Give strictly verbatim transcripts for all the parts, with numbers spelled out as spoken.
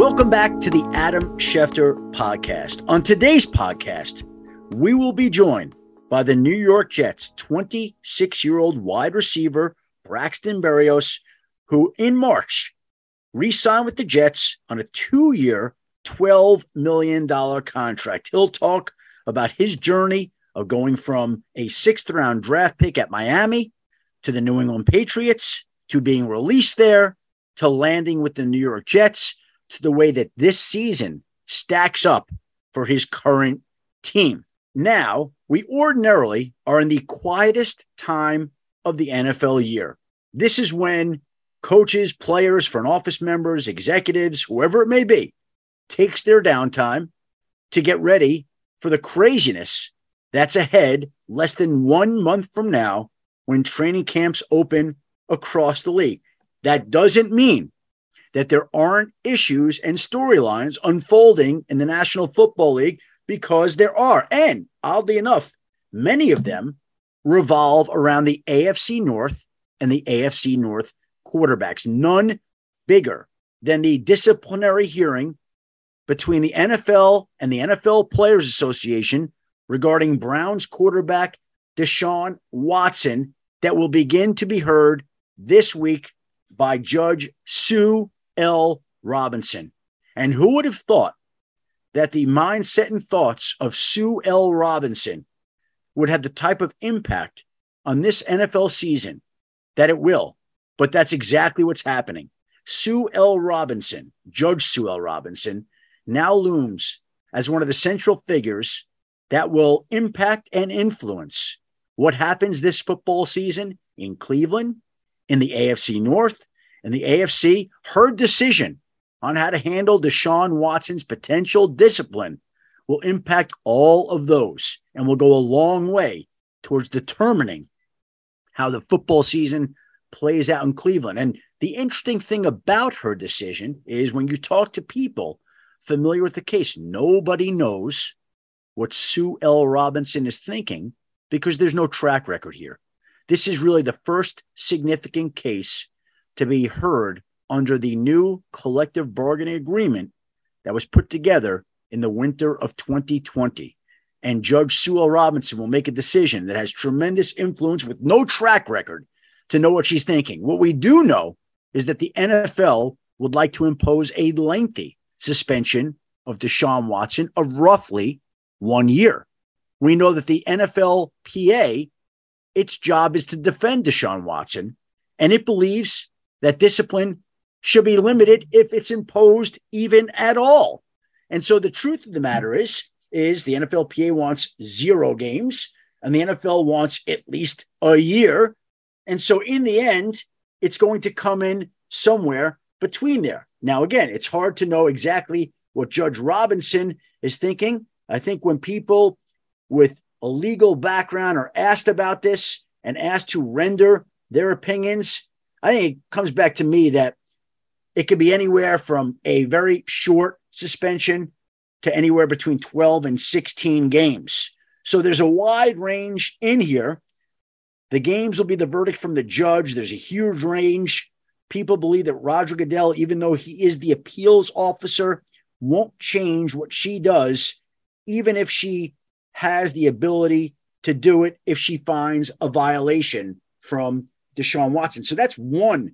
Welcome back to the Adam Schefter podcast. On today's podcast, we will be joined by the New York Jets twenty-six-year-old wide receiver Braxton Berrios, who in March re-signed with the Jets on a two-year, twelve million dollars contract. He'll talk about his journey of going from a sixth-round draft pick at Miami to the New England Patriots, to being released there, to landing with the New York Jets, to the way that this season stacks up for his current team. Now, we ordinarily are in the quietest time of the N F L year. This is when coaches, players, front office members, executives, whoever it may be, takes their downtime to get ready for the craziness that's ahead less than one month from now when training camps open across the league. That doesn't mean that there aren't issues and storylines unfolding in the National Football League, because there are. And oddly enough, many of them revolve around the A F C North and the A F C North quarterbacks. None bigger than the disciplinary hearing between the N F L and the N F L Players Association regarding Browns quarterback Deshaun Watson that will begin to be heard this week by Judge Sue L. Robinson. And who would have thought that the mindset and thoughts of Sue L. Robinson would have the type of impact on this N F L season that it will? But that's exactly what's happening. Sue L. Robinson, Judge Sue L. Robinson, now looms as one of the central figures that will impact and influence what happens this football season in Cleveland, in the A F C North, and the A F C. Her decision on how to handle Deshaun Watson's potential discipline will impact all of those and will go a long way towards determining how the football season plays out in Cleveland. And the interesting thing about her decision is when you talk to people familiar with the case, nobody knows what Sue L. Robinson is thinking because there's no track record here. This is really the first significant case to be heard under the new collective bargaining agreement that was put together in the winter of twenty twenty. And Judge Sue L. Robinson will make a decision that has tremendous influence with no track record to know what she's thinking. What we do know is that the N F L would like to impose a lengthy suspension of Deshaun Watson of roughly one year. We know that the N F L P A, its job is to defend Deshaun Watson, and it believes that discipline should be limited if it's imposed even at all. And so the truth of the matter is, is the N F L P A wants zero games and the N F L wants at least a year. And so in the end, it's going to come in somewhere between there. Now, again, it's hard to know exactly what Judge Robinson is thinking. I think when people with a legal background are asked about this and asked to render their opinions, I think it comes back to me that it could be anywhere from a very short suspension to anywhere between twelve and sixteen games. So there's a wide range in here. The games will be the verdict from the judge. There's a huge range. People believe that Roger Goodell, even though he is the appeals officer, won't change what she does, even if she has the ability to do it if she finds a violation from Deshaun Watson. So that's one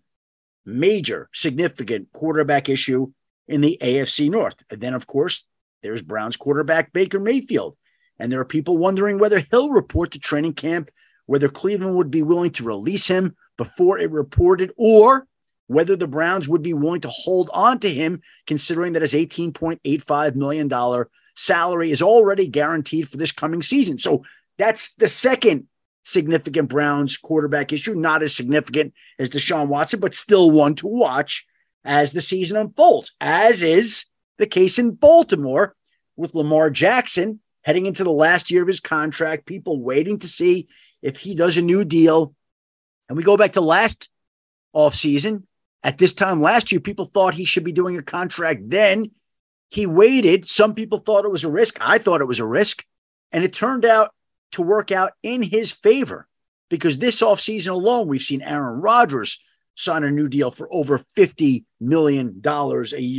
major significant quarterback issue in the A F C North. And then, of course, there's Browns quarterback Baker Mayfield. And there are people wondering whether he'll report to training camp, whether Cleveland would be willing to release him before it reported, or whether the Browns would be willing to hold on to him, considering that his eighteen point eight five million dollars salary is already guaranteed for this coming season. So that's the second significant Browns quarterback issue, not as significant as Deshaun Watson, but still one to watch as the season unfolds, as is the case in Baltimore with Lamar Jackson heading into the last year of his contract, people waiting to see if he does a new deal. And we go back to last offseason. At this time last year, people thought he should be doing a contract then. He waited. Some people thought it was a risk. I thought it was a risk. And it turned out to work out in his favor, because this offseason alone, we've seen Aaron Rodgers sign a new deal for over fifty million dollars a year.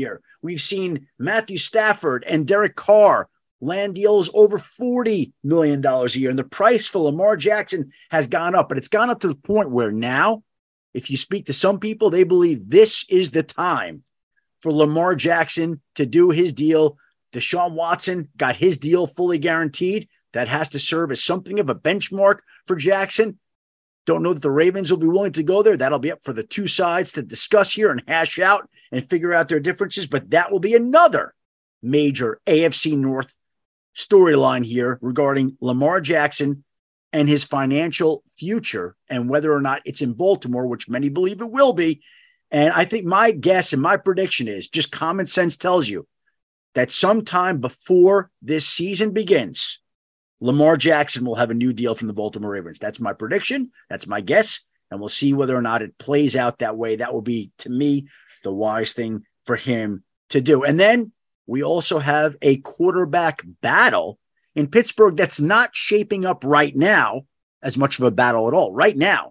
We've seen Matthew Stafford and Derek Carr land deals over forty million dollars a year. And the price for Lamar Jackson has gone up, but it's gone up to the point where now, if you speak to some people, they believe this is the time for Lamar Jackson to do his deal. Deshaun Watson got his deal fully guaranteed. That has to serve as something of a benchmark for Jackson. Don't know that the Ravens will be willing to go there. That'll be up for the two sides to discuss here and hash out and figure out their differences. But that will be another major A F C North storyline here regarding Lamar Jackson and his financial future and whether or not it's in Baltimore, which many believe it will be. And I think my guess and my prediction is just common sense tells you that sometime before this season begins, Lamar Jackson will have a new deal from the Baltimore Ravens. That's my prediction. That's my guess. And we'll see whether or not it plays out that way. That will be, to me, the wise thing for him to do. And then we also have a quarterback battle in Pittsburgh that's not shaping up right now as much of a battle at all. Right now,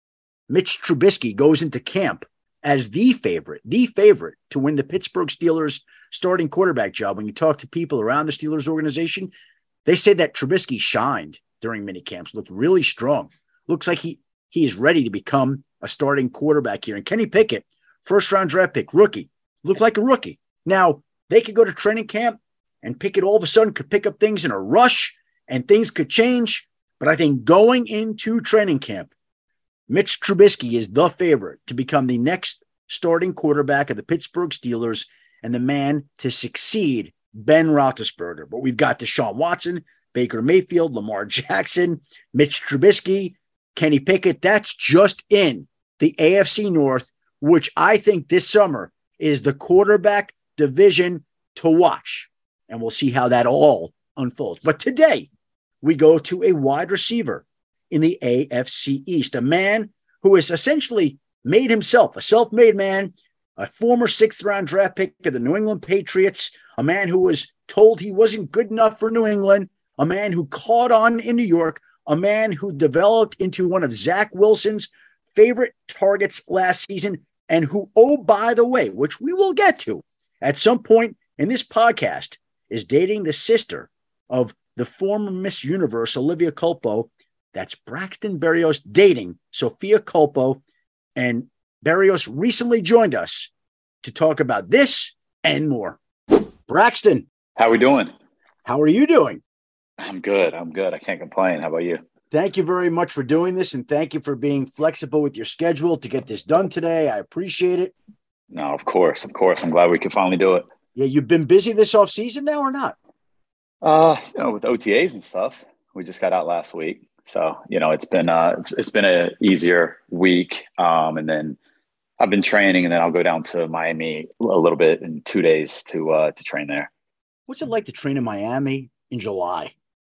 Mitch Trubisky goes into camp as the favorite, the favorite to win the Pittsburgh Steelers starting quarterback job. When you talk to people around the Steelers organization, they say that Trubisky shined during minicamps, looked really strong. Looks like he he is ready to become a starting quarterback here. And Kenny Pickett, first-round draft pick, rookie, looked like a rookie. Now, they could go to training camp and Pickett all of a sudden could pick up things in a rush and things could change. But I think going into training camp, Mitch Trubisky is the favorite to become the next starting quarterback of the Pittsburgh Steelers and the man to succeed Ben Roethlisberger. But we've got Deshaun Watson, Baker Mayfield, Lamar Jackson, Mitch Trubisky, Kenny Pickett. That's just in the A F C North, which I think this summer is the quarterback division to watch. And we'll see how that all unfolds. But today, we go to a wide receiver in the A F C East, a man who has essentially made himself a self-made man, a former sixth-round draft pick of the New England Patriots, a man who was told he wasn't good enough for New England, a man who caught on in New York, a man who developed into one of Zach Wilson's favorite targets last season, and who, oh, by the way, which we will get to at some point in this podcast, is dating the sister of the former Miss Universe, Olivia Culpo. That's Braxton Berrios dating Sophia Culpo. And Berrios recently joined us to talk about this and more. Braxton. How we doing? How are you doing? I'm good. I'm good. I can't complain. How about you? Thank you very much for doing this, and thank you for being flexible with your schedule to get this done today. I appreciate it. No, of course. Of course. I'm glad we could finally do it. Yeah, you've been busy this offseason now or not? Uh, you know, with O T As and stuff. We just got out last week. So, you know, it's been uh it's, it's been a easier week. Um, and then I've been training, and then I'll go down to Miami a little bit in two days to uh to train there. What's it like to train in Miami in July?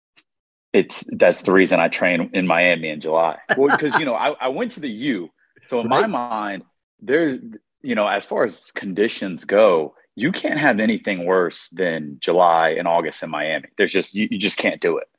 It's that's the reason I train in Miami in July. Well, because you know, I, I went to the U. So in Right. my mind, there, you know, as far as conditions go, you can't have anything worse than July and August in Miami. There's just you, you just can't do it.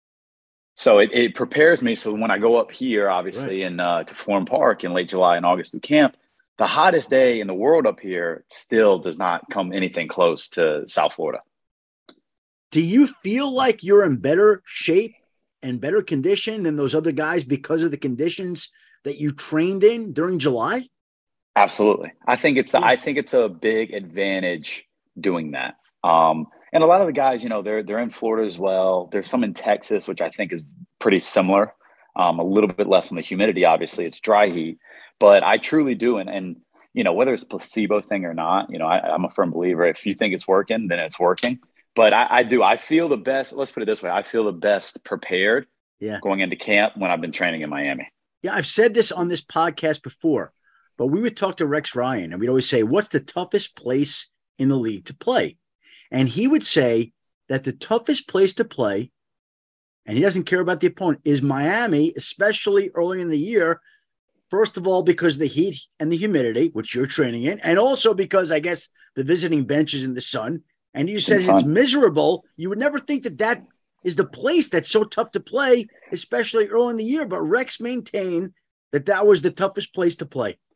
So it, it prepares me. So when I go up here, obviously, Right. in uh, to Florham Park in late July and August through camp, the hottest day in the world up here still does not come anything close to South Florida. Do you feel like you're in better shape and better condition than those other guys because of the conditions that you trained in during July? Absolutely. I think it's Yeah. I think it's a big advantage doing that. Um, and a lot of the guys, you know, they're they're in Florida as well. There's some in Texas, which I think is pretty similar. Um, a little bit less on the humidity, obviously. It's dry heat. But I truly do. And and you know, whether it's a placebo thing or not, you know, I, I'm a firm believer. If you think it's working, then it's working. But I, I do. I feel the best. Let's put it this way. I feel the best prepared Yeah. going into camp when I've been training in Miami. Yeah, I've said this on this podcast before, but we would talk to Rex Ryan and we'd always say, what's the toughest place in the league to play? And he would say that the toughest place to play, and he doesn't care about the opponent, is Miami, especially early in the year. First of all, because of the heat and the humidity, which you're training in, and also because I guess the visiting bench is in the sun. And you said it's miserable. You would never think that that is the place that's so tough to play, especially early in the year. But Rex maintained that that was the toughest place to play.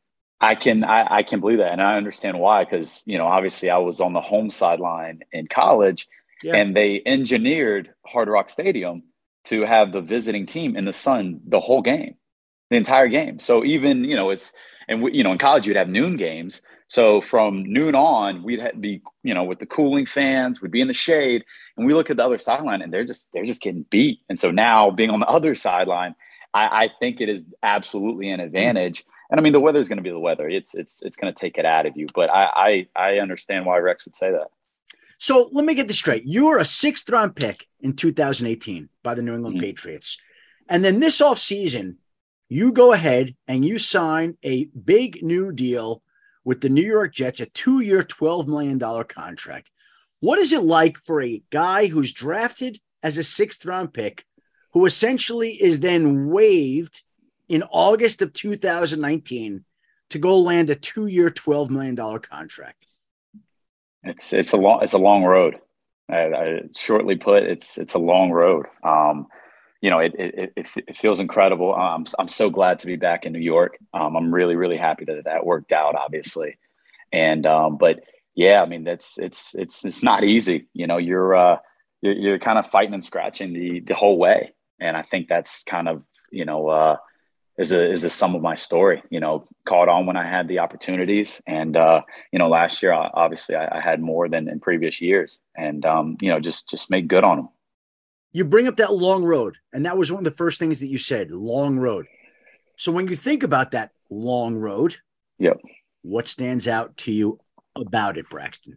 I can I, I can believe that, and I understand why. Because you know, obviously, I was on the home sideline in college, Yeah. and they engineered Hard Rock Stadium to have the visiting team in the sun the whole game, the entire game. So even you know, it's and we, you know, in college you'd have noon games. So from noon on, we'd have, be you know with the cooling fans, we'd be in the shade, and we look at the other sideline, and they're just they're just getting beat. And so now being on the other sideline, I, I think it is absolutely an advantage. And I mean, the weather is going to be the weather. It's it's it's going to take it out of you. But I, I I understand why Rex would say that. So let me get this straight. You were a sixth round pick in two thousand eighteen by the New England mm-hmm. Patriots. And then this offseason, you go ahead and you sign a big new deal with the New York Jets, a two-year, twelve million dollars contract. What is it like for a guy who's drafted as a sixth round pick, who essentially is then waived in August of two thousand nineteen to go land a two-year, twelve million dollars contract? It's it's a long it's a long road. I, I, shortly put, it's it's a long road. Um, you know, it, it it it feels incredible. Um, I'm so glad to be back in New York. Um, I'm really really happy that that worked out, obviously. And um, but yeah, I mean that's it's it's it's not easy. You know, you're uh, you're, you're kind of fighting and scratching the the whole way. And I think that's kind of you know. Uh, is a, is the sum of my story, you know, caught on when I had the opportunities. And, uh, you know, last year, obviously I, I had more than in previous years and, um, you know, just, just made good on them. You bring up that long road. And that was one of the first things that you said, long road. So when you think about that long road, yep. What stands out to you about it, Braxton?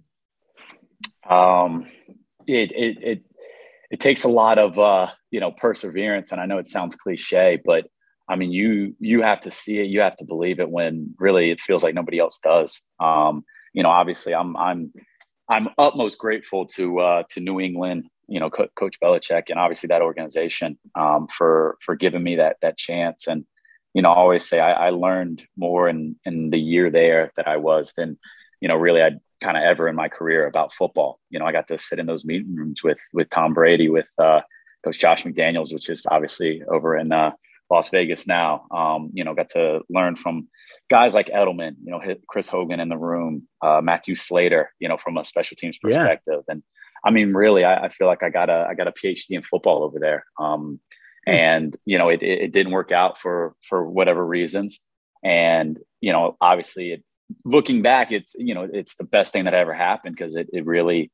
Um, it, it, it, it takes a lot of, uh, you know, perseverance. And I know it sounds cliche, but I mean, you you have to see it, you have to believe it when really it feels like nobody else does. Um, you know, obviously, I'm I'm I'm utmost grateful to uh, to New England, you know, Co- Coach Belichick, and obviously that organization um, for for giving me that that chance. And you know, I always say I, I learned more in in the year there that I was than you know really I kind of ever in my career about football. You know, I got to sit in those meeting rooms with with Tom Brady, with uh, Coach Josh McDaniels, which is obviously over in. Uh, Las Vegas now, um, you know, got to learn from guys like Edelman, you know, Chris Hogan in the room, uh, Matthew Slater, you know, from a special teams perspective. Yeah. And I mean, really, I, I feel like I got a, I got a PhD in football over there. Um, mm. And, you know, it, it, it didn't work out for, for whatever reasons. And, you know, obviously it, looking back, it's, you know, it's the best thing that ever happened because it, it really,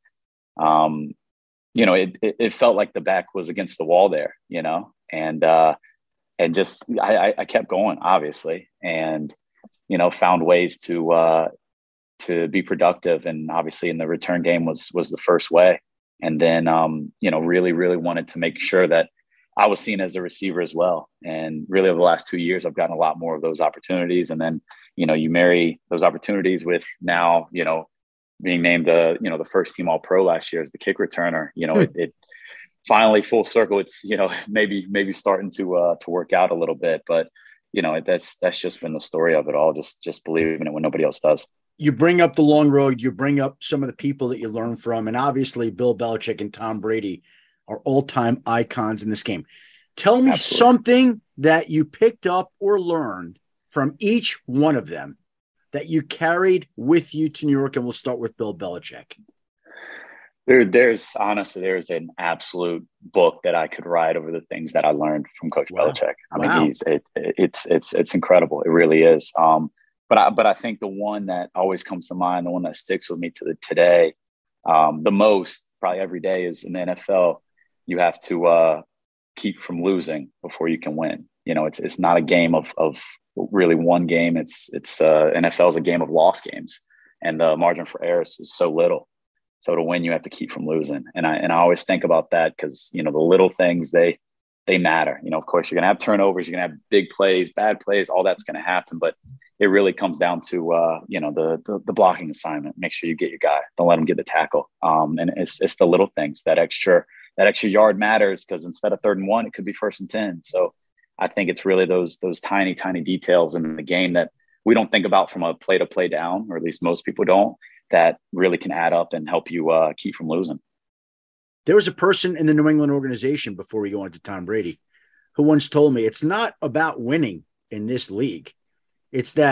um, you know, it, it, it felt like the back was against the wall there, you know, and, uh, And just I, I kept going, obviously, and you know found ways to uh, to be productive. And obviously, in the return game was was the first way. And then um, you know really really wanted to make sure that I was seen as a receiver as well. And really, over the last two years, I've gotten a lot more of those opportunities. And then you know you marry those opportunities with now you know being named the you know the first team All Pro last year as the kick returner. You know it. it Finally, full circle. It's you know maybe maybe starting to uh, to work out a little bit, but you know that's that's just been the story of it all. Just just believing it when nobody else does. You bring up the long road. You bring up some of the people that you learn from, and obviously Bill Belichick and Tom Brady are all-time icons in this game. Tell me Absolutely. something that you picked up or learned from each one of them that you carried with you to New York, and we'll start with Bill Belichick. There, there's honestly, there's an absolute book that I could write over the things that I learned from Coach wow. Belichick. I wow. mean, he's it, it's it's it's incredible. It really is. Um, but I but I think the one that always comes to mind, the one that sticks with me to the today, um, the most probably every day is in the N F L. You have to uh, keep from losing before you can win. You know, it's it's not a game of of really one game. It's it's uh, N F L is a game of lost games, and the margin for error is so little. So to win, you have to keep from losing. And I and I always think about that because, you know, the little things, they they matter. You know, of course, you're going to have turnovers. You're going to have big plays, bad plays. All that's going to happen. But it really comes down to, uh, you know, the, the the blocking assignment. Make sure you get your guy. Don't let him get the tackle. Um, and it's it's the little things. That extra that extra yard matters because instead of third and one, it could be first and ten. So I think it's really those those tiny, tiny details in the game that we don't think about from a play to play down, or at least most people don't, that really can add up and help you uh, keep from losing. There was a person in the New England organization, before we go on to Tom Brady, who once told me it's not about winning in this league. It's that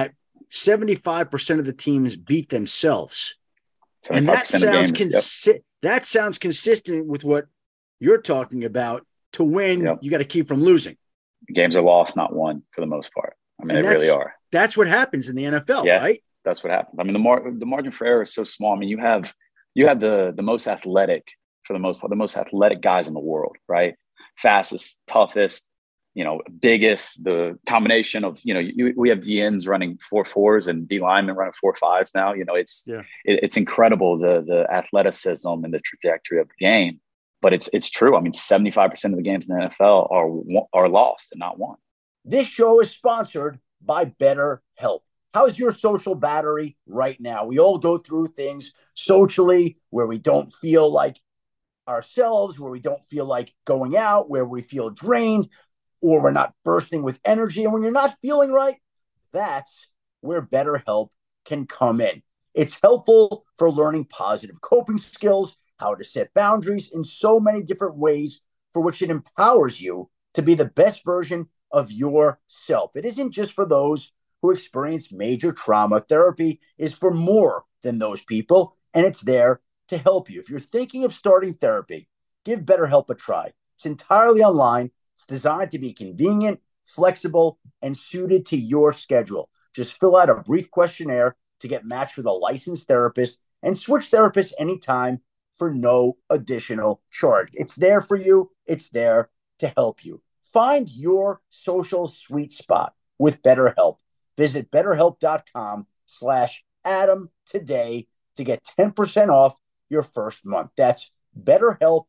seventy-five percent of the teams beat themselves. And that seventy-five percent sounds of games, consi- yep. that sounds consistent with what you're talking about. To win, Yep. you got to keep from losing. Games are lost, not won, for the most part. I mean, And they really are. That's what happens in the N F L, Yeah, right? that's what happens. I mean, the mar- the margin for error is so small. I mean, you have you have the the most athletic, for the most part, the most athletic guys in the world, right? Fastest, toughest, you know, biggest. The combination of, you know, you, we have D Ns running four fours and D linemen running four fives now. You know, it's yeah. it, it's incredible, the the athleticism and the trajectory of the game. But it's it's true. I mean, seventy-five percent of the games in the N F L are are lost and not won. This show is sponsored by BetterHelp. How's your social battery right now? We all go through things socially where we don't feel like ourselves, where we don't feel like going out, where we feel drained, or we're not bursting with energy. And when you're not feeling right, that's where BetterHelp can come in. It's helpful for learning positive coping skills, how to set boundaries in so many different ways, for which it empowers you to be the best version of yourself. It isn't just for those who experience major trauma. Therapy is for more than those people, and it's there to help you. If you're thinking of starting therapy, give BetterHelp a try. It's entirely online. It's designed to be convenient, flexible, and suited to your schedule. Just fill out a brief questionnaire to get matched with a licensed therapist and switch therapists anytime for no additional charge. It's there for you. It's there to help you. Find your social sweet spot with BetterHelp. Visit betterhelp.com slash Adam today to get ten percent off your first month. That's BetterHelp,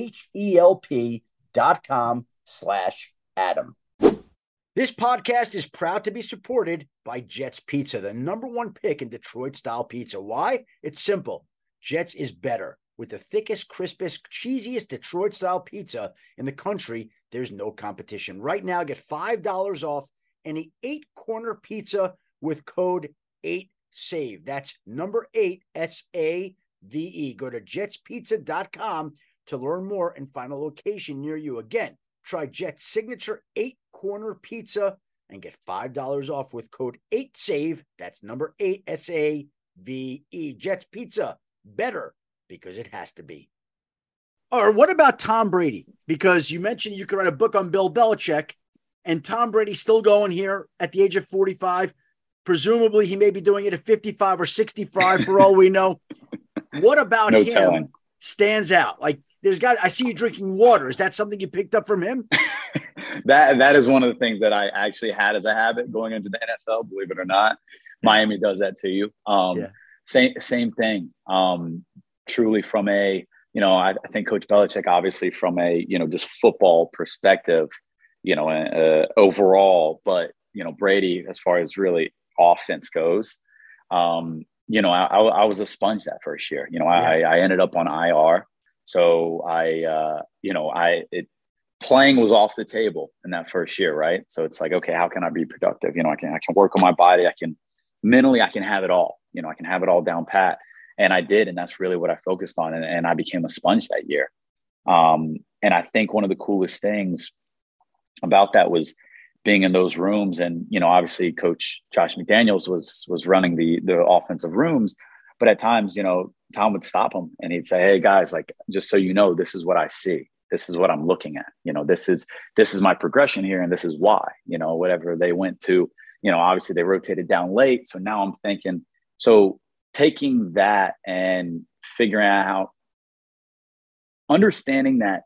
H-E-L-P dot com slash Adam. This podcast is proud to be supported by Jets Pizza, the number one pick in Detroit-style pizza. Why? It's simple. Jets is better. With the thickest, crispest, cheesiest Detroit-style pizza in the country, there's no competition. Right now, get five dollars off any eight-corner pizza with code eight save. That's number eight, S A V E. Go to jets pizza dot com to learn more and find a location near you. Again, try Jet's signature eight-corner pizza and get five dollars off with code eight save. That's number eight, S A V E. Jets Pizza, better because it has to be. Or what about Tom Brady? Because you mentioned you could write a book on Bill Belichick, and Tom Brady's still going here at the age of forty-five. Presumably, he may be doing it at fifty-five or sixty-five for all we know. What about no him telling. Stands out? Like, there's got, I see you drinking water. Is that something you picked up from him? that That is one of the things that I actually had as a habit going into the N F L, believe it or not. Miami does that to you. Um, yeah. Same, same thing. Um, truly from a, you know, I, I think Coach Belichick, obviously from a, you know, just football perspective, you know, uh, overall, but, you know, Brady, as far as really offense goes, um, you know, I, I was a sponge that first year. You know, I, yeah. I ended up on I R. So I, uh, you know, I, it, playing was off the table in that first year. Right. So it's like, okay, how can I be productive? You know, I can, I can work on my body. I can mentally, I can have it all, you know, I can have it all down pat. And I did. And that's really what I focused on. And, and I became a sponge that year. Um, and I think one of the coolest things about that was being in those rooms. And, you know, obviously Coach Josh McDaniels was, was running the, the offensive rooms, but at times, you know, Tom would stop him and he'd say, hey guys, like, just so you know, this is what I see. This is what I'm looking at. You know, this is, this is my progression here. And this is why, you know, whatever they went to, you know, obviously they rotated down late. So now I'm thinking, so taking that and figuring out, understanding that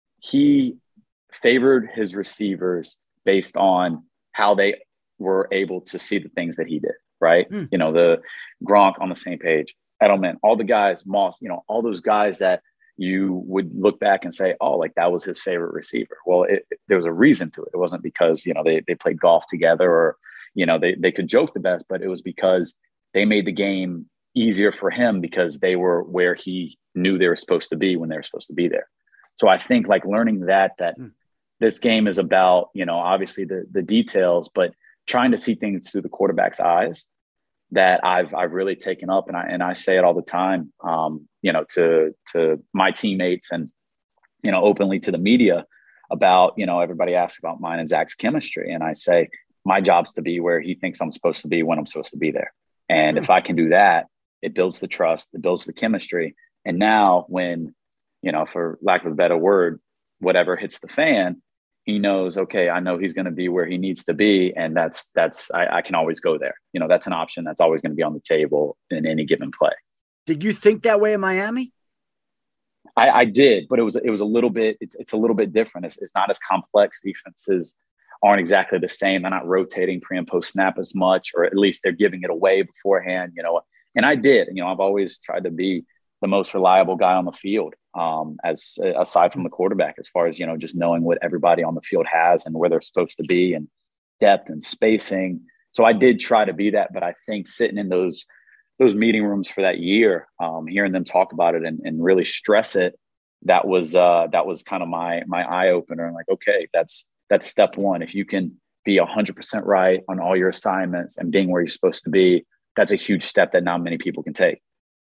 he favored his receivers based on how they were able to see the things that he did, right? Mm. You know, the Gronk on the same page, Edelman, all the guys, Moss, you know, all those guys that you would look back and say, oh, like that was his favorite receiver. Well, it, it, there was a reason to it. It wasn't because, you know, they they played golf together or, you know, they, they could joke the best, but it was because they made the game easier for him because they were where he knew they were supposed to be when they were supposed to be there. So I think like learning that, that mm. this game is about, you know, obviously the the details, but trying to see things through the quarterback's eyes, that I've I've really taken up, and I and I say it all the time, um, you know, to to my teammates and, you know, openly to the media about, you know, everybody asks about mine and Zach's chemistry, and I say, my job's to be where he thinks I'm supposed to be when I'm supposed to be there. And mm. if I can do that, it builds the trust, it builds the chemistry. And now when, you know, for lack of a better word, whatever hits the fan, he knows, okay, I know he's going to be where he needs to be. And that's, that's, I, I can always go there. You know, that's an option that's always going to be on the table in any given play. Did you think that way in Miami? I, I did, but it was, it was a little bit, it's, it's a little bit different. It's, it's not as complex. Defenses aren't exactly the same. They're not rotating pre and post snap as much, or at least they're giving it away beforehand, you know, and I did, you know, I've always tried to be the most reliable guy on the field, um, as aside from the quarterback, as far as, you know, just knowing what everybody on the field has and where they're supposed to be and depth and spacing. So I did try to be that, but I think sitting in those, those meeting rooms for that year, um, hearing them talk about it and, and really stress it, that was, uh, that was kind of my, my eye opener. And like, okay, that's, that's step one. If you can be a hundred percent right on all your assignments and being where you're supposed to be, that's a huge step that not many people can take.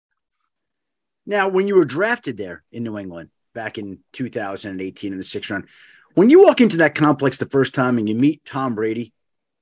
Now, when you were drafted there in New England back in two thousand eighteen in the sixth round, when you walk into that complex the first time and you meet Tom Brady,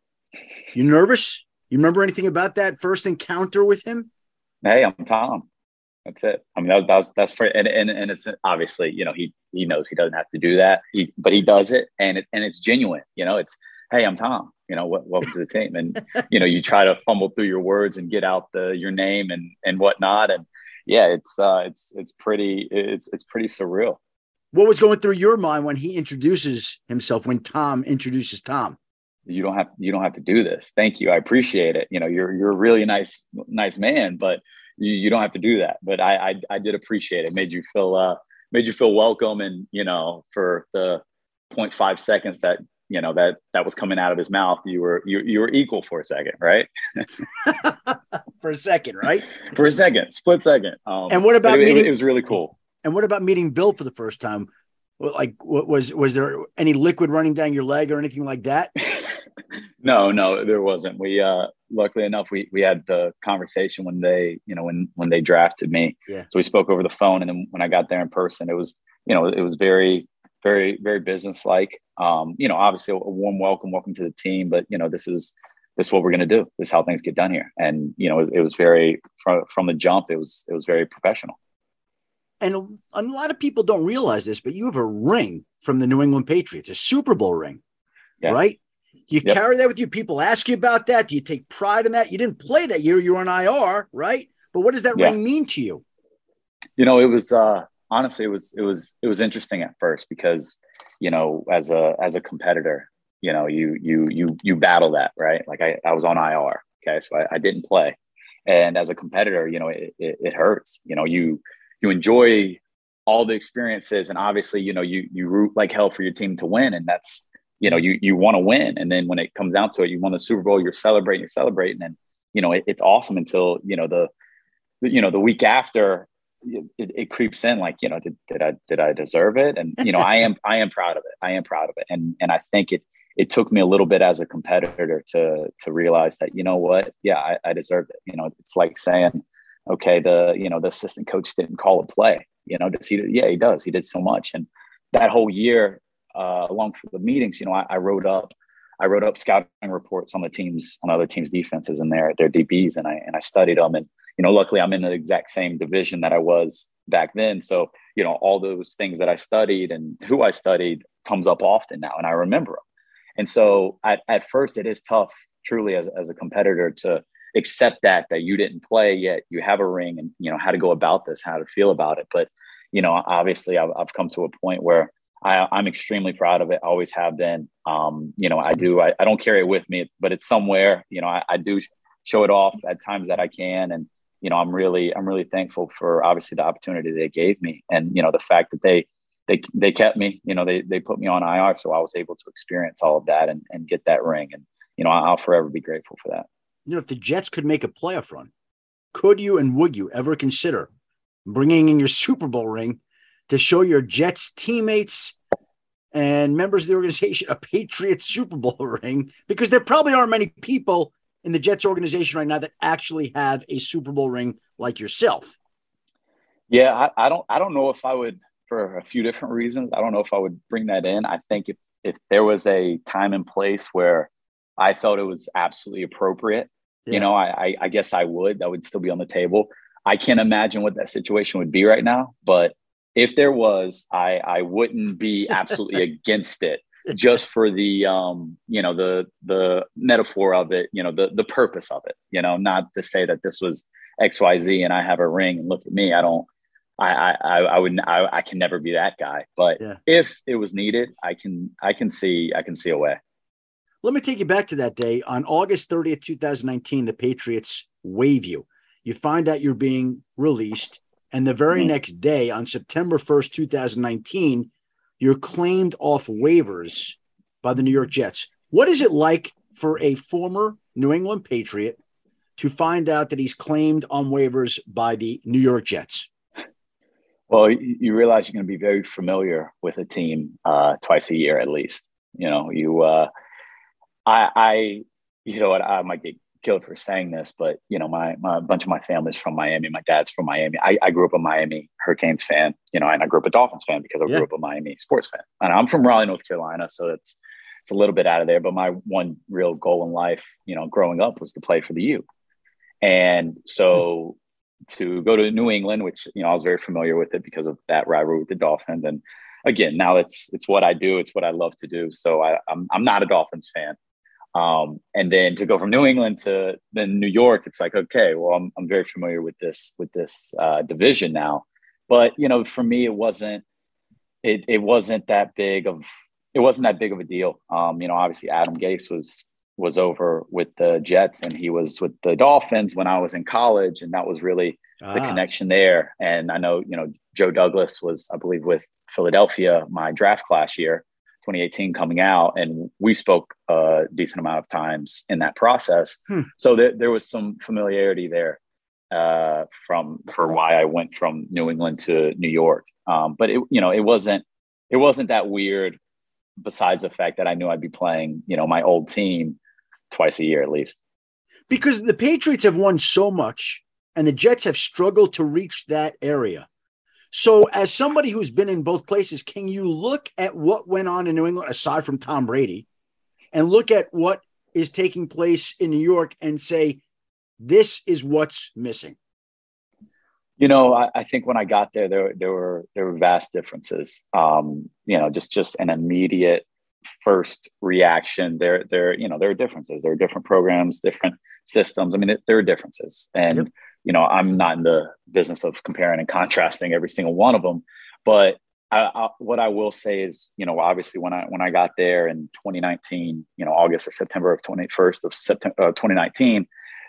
you nervous? You remember anything about that first encounter with him? Hey, I'm Tom. That's it. I mean, that, that's that's for and, and and it's obviously, you know, he he knows he doesn't have to do that, he but he does it, and it and it's genuine. You know, it's, hey, I'm Tom. You know, welcome to the team, and you know, you try to fumble through your words and get out the your name and and whatnot, and yeah, it's uh, it's it's pretty it's it's pretty surreal. What was going through your mind when he introduces himself? When Tom introduces Tom? You don't have you don't have to do this. Thank you, I appreciate it. You know, you're you're a really nice nice man, but you, you don't have to do that. But I, I I did appreciate it. Made you feel uh made you feel welcome, and you know, for the zero point five seconds that you know that that was coming out of his mouth, you were you you were equal for a second, right? For a second, right? For a second, split second. Um, and what about it, meeting? It was really cool. And what about meeting Bill for the first time? Like, what was was there any liquid running down your leg or anything like that? No, no, there wasn't. We uh, luckily enough, we we had the conversation when they, you know, when when they drafted me. Yeah. So we spoke over the phone, and then when I got there in person, it was, you know, it was very, very, very businesslike. Um, you know, obviously a warm welcome, welcome to the team, but you know, this is this is what we're going to do. This is how things get done here. And you know, it, it was very from from the jump. It was it was very professional. And a, a lot of people don't realize this, but you have a ring from the New England Patriots, a Super Bowl ring, yeah. Right? You yep. carry that with you. People ask you about that. Do you take pride in that? You didn't play that year. You were on I R, right? But what does that yeah. ring mean to you? You know, it was uh, honestly, it was it was it was interesting at first because, you know, as a as a competitor, you know, you you you you battle that, right? Like I, I was on I R, okay, so I, I didn't play, and as a competitor, you know, it, it, it hurts. You know, you you enjoy all the experiences, and obviously, you know, you you root like hell for your team to win, and that's, you know, you you want to win, and then when it comes down to it, you won the Super Bowl, you're celebrating, you're celebrating, and you know, it, it's awesome until you know the, you know, the week after. It, it creeps in like, you know, did, did I, did I deserve it? And, you know, I am, I am proud of it. I am proud of it. And, and I think it, it took me a little bit as a competitor to, to realize that, you know what, yeah, I, I deserved it. You know, it's like saying, okay, the, you know, the assistant coach didn't call a play, you know, does he, yeah, he does. He did so much. And that whole year, uh, along for the meetings, you know, I, I wrote up, I wrote up scouting reports on the teams, on other teams' defenses and their, their D Bs. And I, and I studied them. And, you know, luckily I'm in the exact same division that I was back then. So, you know, all those things that I studied and who I studied comes up often now, and I remember them. And so at, at first it is tough, truly, as, as a competitor to accept that, that you didn't play yet, you have a ring, and, you know, how to go about this, how to feel about it. But, you know, obviously I've, I've come to a point where I, I'm extremely proud of it. I always have been. Um, you know, I do, I, I don't carry it with me, but it's somewhere, you know, I, I do show it off at times that I can. And, you know, I'm really, I'm really thankful for obviously the opportunity they gave me, and, you know, the fact that they, they, they kept me, you know, they, they put me on I R. So I was able to experience all of that and, and get that ring. And, you know, I'll forever be grateful for that. You know, if the Jets could make a playoff run, could you, and would you ever consider bringing in your Super Bowl ring to show your Jets teammates and members of the organization a Patriots Super Bowl ring? Because there probably aren't many people in the Jets organization right now that actually have a Super Bowl ring like yourself. Yeah, I, I don't I don't know if I would, for a few different reasons. I don't know if I would bring that in. I think if if there was a time and place where I felt it was absolutely appropriate. Yeah. You know, I, I I guess I would. That would still be on the table. I can't imagine what that situation would be right now, but if there was, I I wouldn't be absolutely against it, just for the um you know the the metaphor of it, you know the the purpose of it. You know, not to say that this was X Y Z and I have a ring and look at me. I don't. I I I wouldn't. I, I can never be that guy. But yeah. if it was needed, I can I can see I can see a way. Let me take you back to that day on August thirtieth, twenty nineteen. The Patriots waive you. You find out you're being released. And the very mm-hmm. next day, on September first, twenty nineteen, you're claimed off waivers by the New York Jets. What is it like for a former New England Patriot to find out that he's claimed on waivers by the New York Jets? Well, you realize you're going to be very familiar with a team uh, twice a year at least. You know, you, uh, I, I, you know what, I might get killed for saying this, but you know, my, my a bunch of my family's from Miami. My dad's from Miami. I, I grew up a Miami Hurricanes fan, you know, and I grew up a Dolphins fan because I yeah. grew up a Miami sports fan. And I'm from Raleigh, North Carolina, so it's it's a little bit out of there. But my one real goal in life, you know, growing up was to play for the U. And so to go to New England, which you know I was very familiar with it because of that rivalry with the Dolphins. And again, now it's it's what I do. It's what I love to do. So I, I'm I'm not a Dolphins fan. Um, and then to go from New England to then New York, it's like, okay, well, I'm, I'm very familiar with this, with this, uh, division now, but, you know, for me, it wasn't, it, it wasn't that big of, it wasn't that big of a deal. Um, you know, obviously Adam Gase was, was over with the Jets and he was with the Dolphins when I was in college. And that was really ah. the connection there. And I know, you know, Joe Douglas was, I believe, with Philadelphia, my draft class year, twenty eighteen coming out, and we spoke a decent amount of times in that process. Hmm. So there, there was some familiarity there uh, from for why I went from New England to New York. Um, but it, you know, it wasn't it wasn't that weird. Besides the fact that I knew I'd be playing, you know, my old team twice a year at least. Because the Patriots have won so much, and the Jets have struggled to reach that area. So as somebody who's been in both places, can you look at what went on in New England, aside from Tom Brady, and look at what is taking place in New York and say, this is what's missing? You know, I, I think when I got there, there, there were there were vast differences. Um, you know, just just an immediate first reaction. There, there, you know, there are differences. There are different programs, different systems. I mean, it, there are differences, and yep. you know, I'm not in the business of comparing and contrasting every single one of them. But I, I, what I will say is, you know, obviously when I when I got there in twenty nineteen, you know, August or September of twenty-first of September uh, twenty nineteen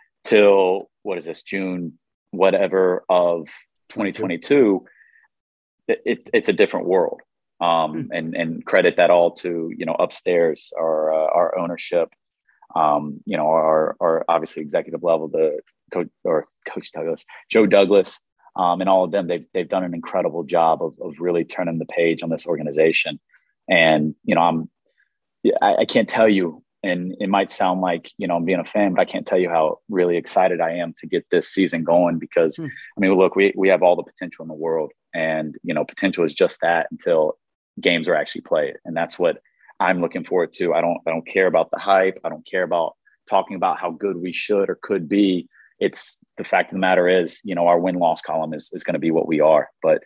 till what is this June whatever of twenty twenty-two, it, it, it's a different world. Um, mm. and and credit that all to you know upstairs our uh, our ownership. Um, you know, our, our obviously executive level, the coach or Coach Douglas, Joe Douglas, um, and all of them, they've, they've done an incredible job of, of really turning the page on this organization. And, you know, I'm, I, I can't tell you, and it might sound like, you know, I'm being a fan, but I can't tell you how really excited I am to get this season going because, hmm. I mean, look, we, we have all the potential in the world and, you know, potential is just that until games are actually played. And that's what I'm looking forward to. I don't, I don't care about the hype. I don't care about talking about how good we should or could be. It's the fact of the matter is, you know, our win-loss column is, is going to be what we are. But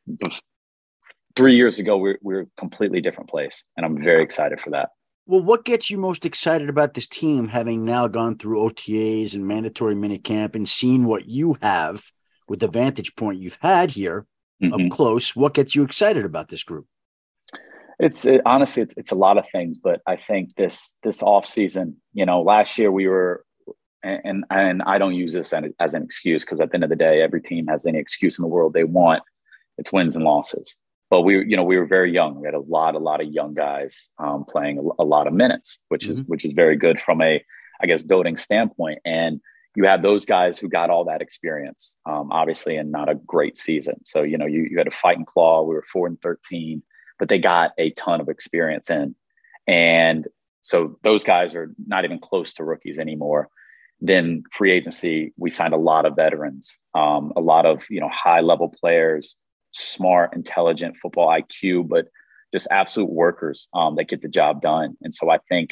three years ago, we're, we're a completely different place. And I'm very excited for that. Well, what gets you most excited about this team, having now gone through O T As and mandatory minicamp and seen what you have with the vantage point you've had here mm-hmm. up close? What gets you excited about this group? It's it, honestly, it's, it's a lot of things, but I think this, this off season, you know, last year we were, and, and I don't use this as an excuse because at the end of the day, every team has any excuse in the world they want. It's wins and losses. But we, you know, we were very young. We had a lot, a lot of young guys um, playing a, a lot of minutes, which mm-hmm. is, which is very good from a, I guess, building standpoint. And you have those guys who got all that experience, um, obviously, and not a great season. So, you know, you, you had to fight and claw. We were four and thirteen. But they got a ton of experience in. And so those guys are not even close to rookies anymore. Then free agency, we signed a lot of veterans, um, a lot of, you know, high level players, smart, intelligent football I Q, but just absolute workers um, that get the job done. And so I think,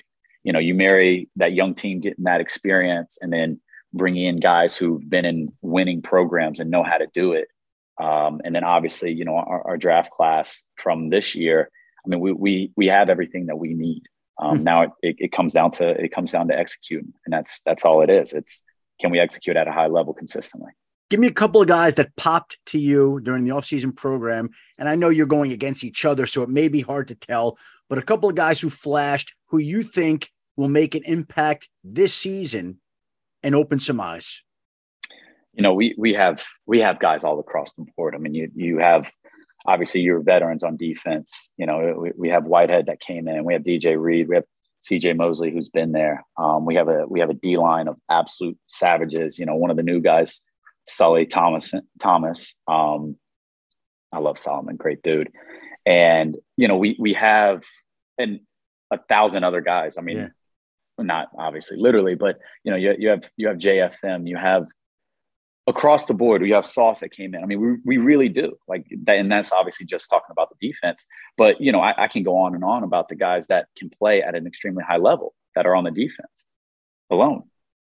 you know, you marry that young team getting that experience and then bringing in guys who've been in winning programs and know how to do it. Um, and then obviously, you know, our, our draft class from this year, I mean, we we we have everything that we need. Um, now it, it, it comes down to it comes down to executing, and that's that's all it is. It's can we execute at a high level consistently? Give me a couple of guys that popped to you during the offseason program, and I know you're going against each other, so it may be hard to tell. But a couple of guys who flashed, who you think will make an impact this season and open some eyes. You know, we we have we have guys all across the board. I mean, you you have obviously your veterans on defense. You know, we, we have Whitehead that came in. We have D J Reed. We have C J Mosley who's been there. Um, we have a we have a D line of absolute savages. You know, one of the new guys, Sully Thomas. Thomas. Um, I love Solomon, great dude. And you know, we we have and a thousand other guys. I mean, yeah. Not obviously literally, but you know, you you have you have J F M. You have across the board, we have Sauce that came in. I mean, we we really do like that, and that's obviously just talking about the defense. But you know, I, I can go on and on about the guys that can play at an extremely high level that are on the defense alone.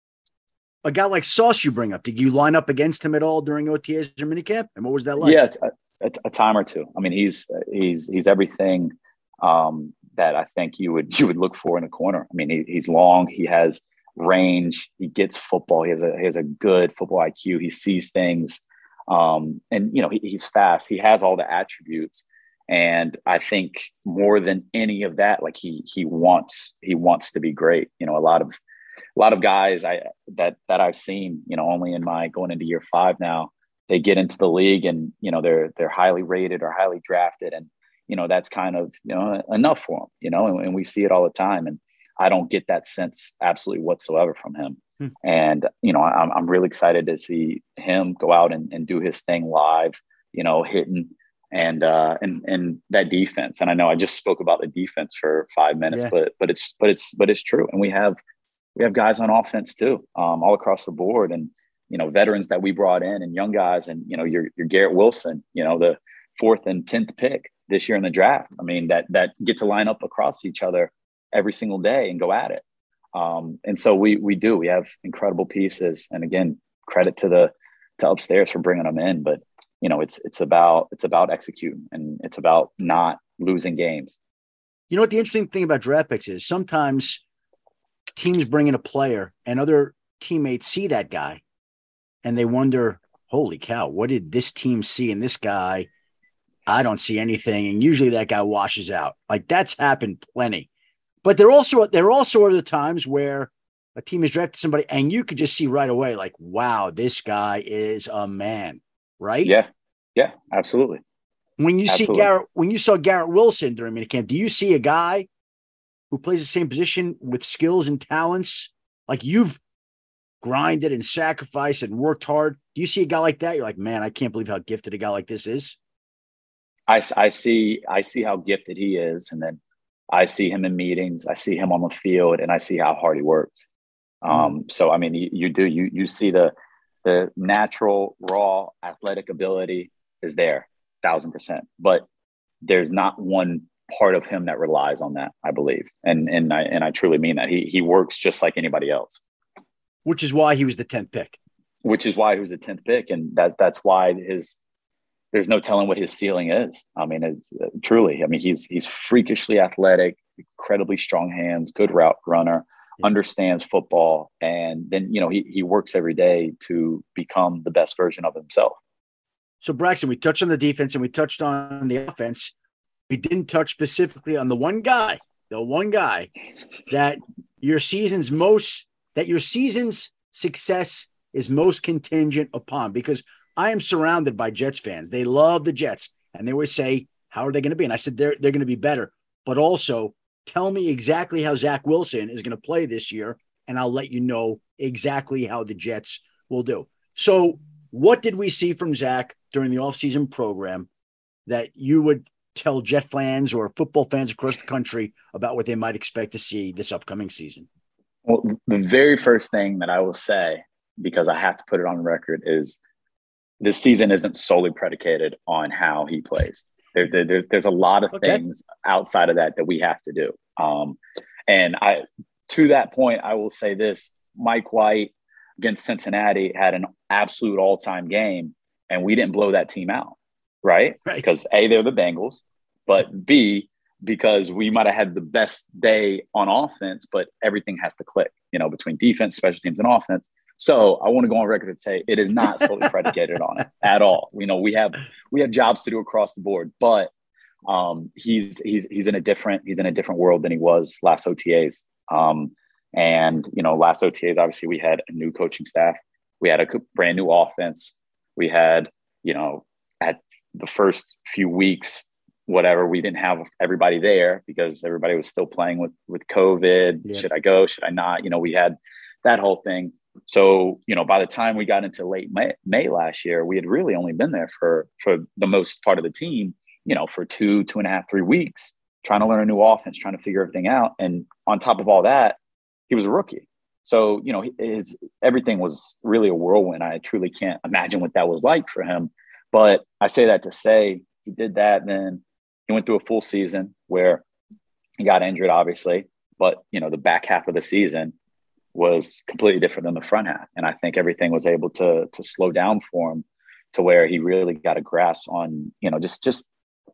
A guy like Sauce, you bring up. Did you line up against him at all during O T As or minicamp? And what was that like? Yeah, a, a, a time or two. I mean, he's he's he's everything um, that I think you would you would look for in a corner. I mean, he, he's long. He has range. He gets football. He has a he has a good football I Q. He sees things, um, and you know he, he's fast. He has all the attributes, and I think more than any of that, like he he wants he wants to be great. You know, a lot of a lot of guys I that that I've seen, you know, only in my going into year five now, they get into the league and you know they're they're highly rated or highly drafted, and you know that's kind of you know enough for them. You know, and, and we see it all the time, and I don't get that sense absolutely whatsoever from him. Hmm. And, you know, I'm, I'm really excited to see him go out and, and do his thing live, you know, hitting and, uh, and, and that defense. And I know I just spoke about the defense for five minutes, yeah. but, but it's, but it's, but it's true. And we have, we have guys on offense too, um, all across the board, and, you know, veterans that we brought in and young guys, and, you know, your, your Garrett Wilson, you know, the fourth and tenth pick this year in the draft. I mean, that, that get to line up across each other every single day and go at it. Um, and so we we do. We have incredible pieces. And again, credit to the to upstairs for bringing them in. But you know, it's it's about it's about executing, and it's about not losing games. You know what the interesting thing about draft picks is? Sometimes teams bring in a player and other teammates see that guy and they wonder, holy cow, what did this team see in this guy? I don't see anything. And usually that guy washes out. Like that's happened plenty. But there also there also are the times where a team has drafted somebody and you could just see right away, like, wow, this guy is a man, right? Yeah, yeah, absolutely. When you absolutely. see Garrett, when you saw Garrett Wilson during minicamp, do you see a guy who plays the same position with skills and talents? Like you've grinded and sacrificed and worked hard. Do you see a guy like that? You're like, man, I can't believe how gifted a guy like this is. I, I see I see how gifted he is, and then I see him in meetings. I see him on the field, and I see how hard he works. Um, mm. So, I mean, you, you do you you see the the natural, raw, athletic ability is there, thousand percent. But there's not one part of him that relies on that, I believe, and and I and I truly mean that. He he works just like anybody else. Which is why he was the tenth pick. Which is why he was the tenth pick, and that that's why his. There's no telling what his ceiling is. I mean, it's uh, truly, I mean, he's, he's freakishly athletic, incredibly strong hands, good route runner, yeah. understands football. And then, you know, he, he works every day to become the best version of himself. So Braxton, we touched on the defense and we touched on the offense. We didn't touch specifically on the one guy, the one guy that your season's most, that your season's success is most contingent upon, because I am surrounded by Jets fans. They love the Jets, and they always say, how are they going to be? And I said, they're, they're going to be better. But also, tell me exactly how Zach Wilson is going to play this year, and I'll let you know exactly how the Jets will do. So what did we see from Zach during the offseason program that you would tell Jet fans or football fans across the country about what they might expect to see this upcoming season? Well, the very first thing that I will say, because I have to put it on record, is this season isn't solely predicated on how he plays. There, there, there's there's a lot of okay. things outside of that that we have to do. Um, and I to that point, I will say this: Mike White against Cincinnati had an absolute all-time game, and we didn't blow that team out, right? Right. Because A, they're the Bengals, but B, because we might have had the best day on offense, but everything has to click, you know, between defense, special teams, and offense. So I want to go on record and say it is not solely predicated on it at all. You know, we have we have jobs to do across the board, but um, he's he's he's in a different he's in a different world than he was last O T As. Um, and you know, last O T As, obviously, we had a new coaching staff, we had a brand new offense, we had, you know, at the first few weeks, whatever, we didn't have everybody there because everybody was still playing with with COVID. Yeah. Should I go? Should I not? You know, we had that whole thing. So, you know, by the time we got into late May, May last year, we had really only been there for for the most part of the team, you know, for two, two and a half, three weeks, trying to learn a new offense, trying to figure everything out. And on top of all that, he was a rookie. So, you know, his everything was really a whirlwind. I truly can't imagine what that was like for him. But I say that to say he did that. Then he went through a full season where he got injured, obviously. But, you know, the back half of the season was completely different than the front half. And I think everything was able to to slow down for him to where he really got a grasp on, you know, just, just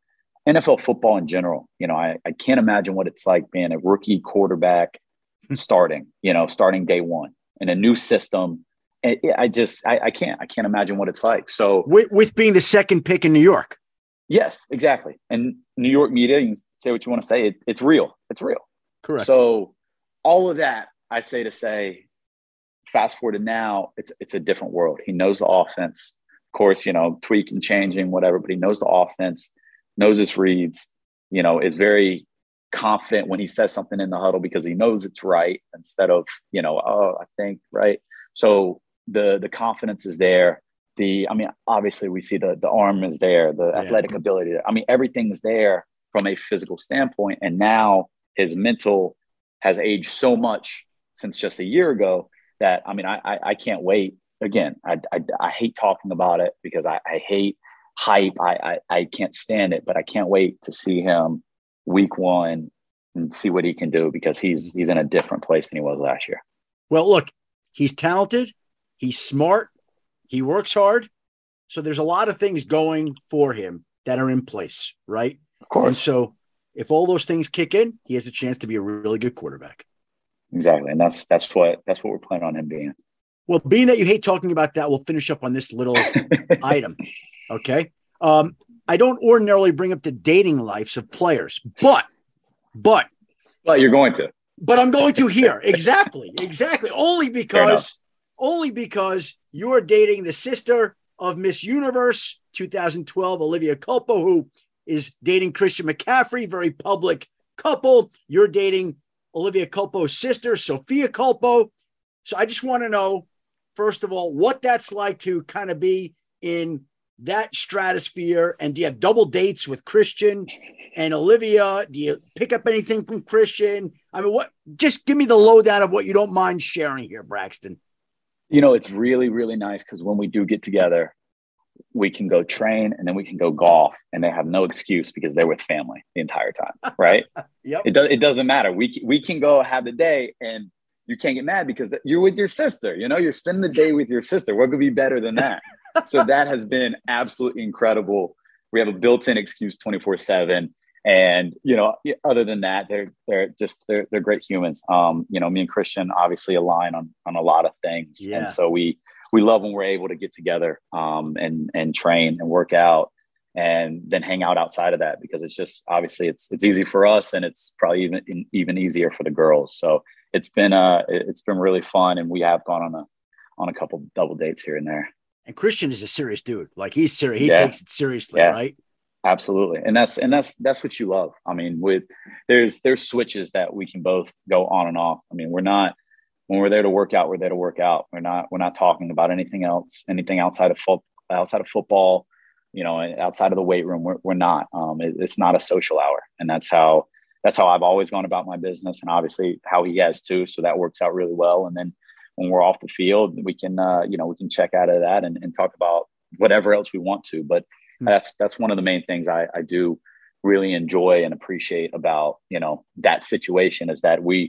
N F L football in general. You know, I, I can't imagine what it's like being a rookie quarterback starting, you know, starting day one in a new system. And I just, I, I can't, I can't imagine what it's like. So with, with being the second pick in New York. Yes, exactly. And New York media, you can say what you want to say. It, it's real. It's real. Correct. So all of that, I say to say, fast forward to now, it's it's a different world. He knows the offense. Of course, you know, tweaking, changing, whatever, but he knows the offense, knows his reads, you know, is very confident when he says something in the huddle because he knows it's right instead of, you know, oh, I think, right. So the the confidence is there. The, I mean, obviously we see the the arm is there, the yeah. athletic ability. I mean, everything's there from a physical standpoint. And now his mental has aged so much since just a year ago that, I mean, I I, I can't wait. Again, I, I, I hate talking about it because I, I hate hype. I, I I can't stand it, but I can't wait to see him week one and see what he can do because he's he's in a different place than he was last year. Well, look, he's talented. He's smart. He works hard. So there's a lot of things going for him that are in place, right? Of course. And so if all those things kick in, he has a chance to be a really good quarterback. Exactly. And that's that's what that's what we're planning on him being. Well, being that you hate talking about that, we'll finish up on this little item. Okay. Um, I don't ordinarily bring up the dating lives of players, but, but, but you're going to, but I'm going to here. Exactly. Exactly. Only because, only because you're dating the sister of Miss Universe two thousand twelve, Olivia Culpo, who is dating Christian McCaffrey, very public couple. You're dating Olivia Culpo's sister, Sophia Culpo. So I just want to know, first of all, what that's like to kind of be in that stratosphere. And do you have double dates with Christian and Olivia? Do you pick up anything from Christian? I mean, what? Just give me the lowdown of what you don't mind sharing here, Braxton. You know, it's really, really nice because when we do get together, we can go train and then we can go golf and they have no excuse because they're with family the entire time, right? Yep. It, do, it doesn't matter. We, we can go have the day and you can't get mad because you're with your sister. You know, you're spending the day with your sister. What could be better than that? So that has been absolutely incredible. We have a built-in excuse twenty-four seven. And, you know, other than that, they're, they're just, they're, they're great humans. Um, you know, me and Christian obviously align on, on a lot of things. Yeah. And so we, we love when we're able to get together um, and, and train and work out and then hang out outside of that, because it's just, obviously it's, it's easy for us and it's probably even, even easier for the girls. So it's been, uh, it's been really fun. And we have gone on a, on a couple double dates here and there. And Christian is a serious dude. Like he's serious. He yeah. takes it seriously, yeah. right? Absolutely. And that's, and that's, that's what you love. I mean, with there's, there's switches that we can both go on and off. I mean, we're not, when we're there to work out, we're there to work out. We're not, we're not talking about anything else, anything outside of football, outside of football, you know, outside of the weight room. We're, we're not, um, it, it's not a social hour. And that's how, that's how I've always gone about my business, and obviously how he has too. So that works out really well. And then when we're off the field, we can, uh, you know, we can check out of that and, and talk about whatever else we want to, but That's that's one of the main things I, I do really enjoy and appreciate about, you know, that situation is that we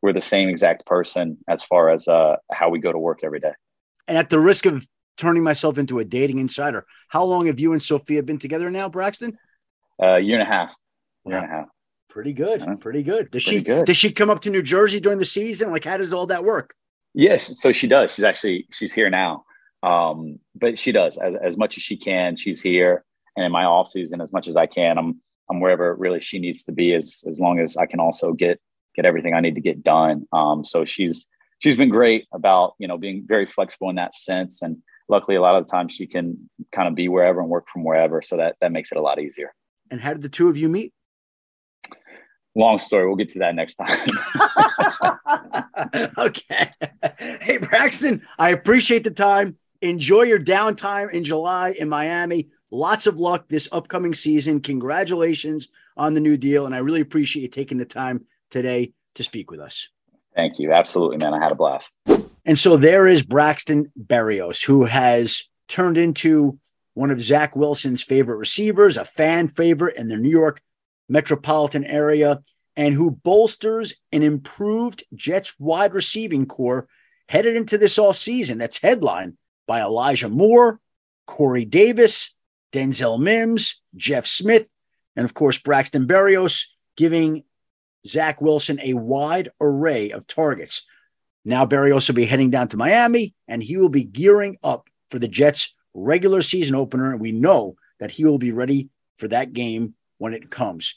we're the same exact person as far as uh, how we go to work every day. And at the risk of turning myself into a dating insider, how long have you and Sophia been together now, Braxton? A uh, year and a half. Year Wow. and a half. Pretty good. Yeah. Pretty good. Does Pretty she good. does she come up to New Jersey during the season? Like, how does all that work? Yes, so she does. She's actually she's here now. Um, but she does as as much as she can. She's here, and in my off season, as much as I can, I'm I'm wherever really she needs to be. As as long as I can also get get everything I need to get done. Um, so she's she's been great about you know being very flexible in that sense, and luckily a lot of the time she can kind of be wherever and work from wherever. So that that makes it a lot easier. And how did the two of you meet? Long story. We'll get to that next time. Okay. Hey, Braxton, I appreciate the time. Enjoy your downtime in July in Miami. Lots of luck this upcoming season. Congratulations on the new deal. And I really appreciate you taking the time today to speak with us. Thank you. Absolutely, man. I had a blast. And so there is Braxton Berrios, who has turned into one of Zach Wilson's favorite receivers, a fan favorite in the New York metropolitan area, and who bolsters an improved Jets wide receiving core headed into this all season. That's headlined by Elijah Moore, Corey Davis, Denzel Mims, Jeff Smith, and of course, Braxton Berrios, giving Zach Wilson a wide array of targets. Now Berrios will be heading down to Miami, and he will be gearing up for the Jets' regular season opener, and we know that he will be ready for that game when it comes.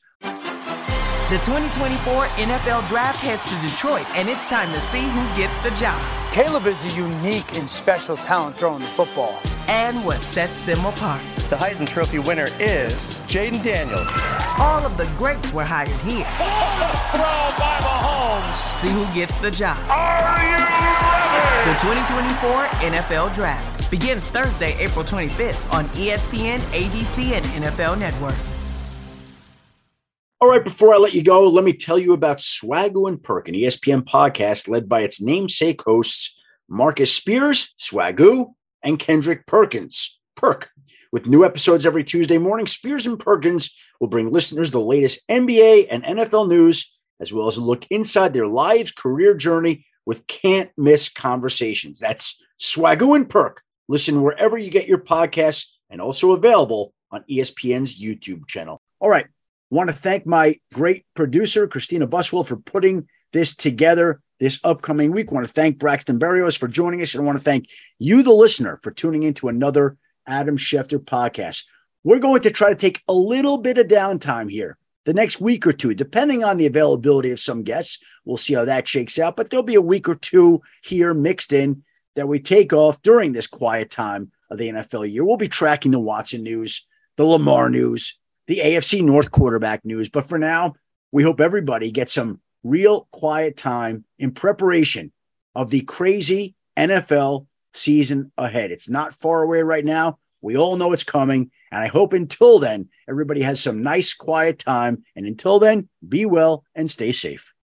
The twenty twenty-four N F L Draft heads to Detroit, and it's time to see who gets the job. Caleb is a unique and special talent throwing the football. And what sets them apart. The Heisman Trophy winner is Jaden Daniels. All of the greats were hired here. Throw by Mahomes. See who gets the job. Are you ready? The twenty twenty-four N F L Draft begins Thursday, April twenty-fifth on E S P N, A B C, and N F L Network. All right, before I let you go, let me tell you about Swagoo and Perk, an E S P N podcast led by its namesake hosts, Marcus Spears, Swagoo, and Kendrick Perkins, Perk. With new episodes every Tuesday morning, Spears and Perkins will bring listeners the latest N B A and N F L news, as well as a look inside their lives' career journey with can't-miss conversations. That's Swagoo and Perk. Listen wherever you get your podcasts, and also available on E S P N's YouTube channel. All right. Want to thank my great producer, Christina Buswell, for putting this together this upcoming week. I want to thank Braxton Berrios for joining us. And I want to thank you, the listener, for tuning into another Adam Schefter podcast. We're going to try to take a little bit of downtime here the next week or two, depending on the availability of some guests. We'll see how that shakes out. But there'll be a week or two here mixed in that we take off during this quiet time of the N F L year. We'll be tracking the Watson news, the Lamar news, the A F C North quarterback news. But for now, we hope everybody gets some real quiet time in preparation of the crazy N F L season ahead. It's not far away right now. We all know it's coming. And I hope until then, everybody has some nice quiet time. And until then, be well and stay safe.